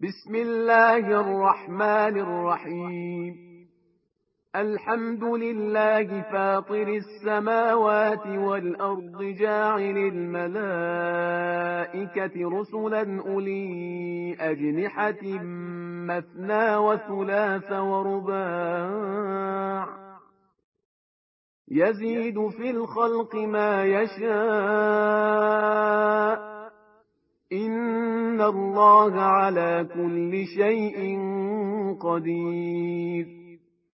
بسم الله الرحمن الرحيم. الحمد لله فاطر السماوات والأرض جاعل الملائكة رسلا أولي أجنحة مثنى وثلاث ورباع يزيد في الخلق ما يشاء إن الله على كل شيء قدير.